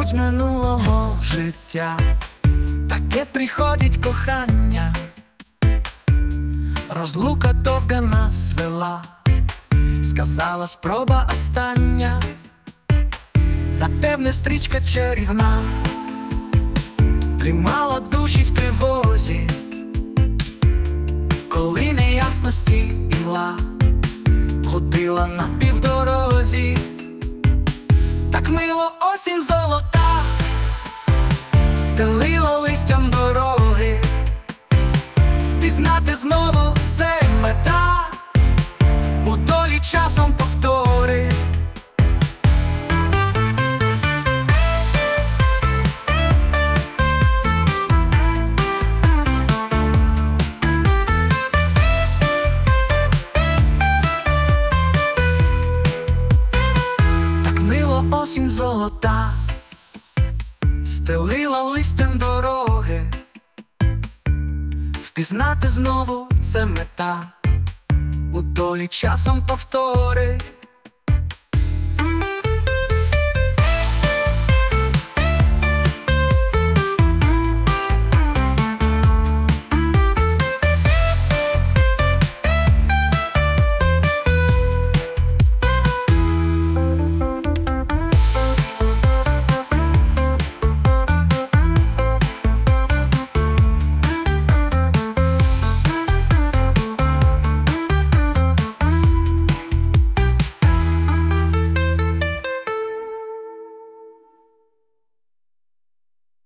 з минулого життя. Таке приходить кохання, розлука довга нас вела, сказала спроба остання, напевне стрічка чарівна, тримала душі в тривозі, коли неясності імла ходила на півдорозі. Так мило осінь золота стелила листям дороги, впізнати знову це мета, у долі часом повтори. Так мило осінь золота стелила листям дороги, впізнати знову це мета, у долі часом повтори.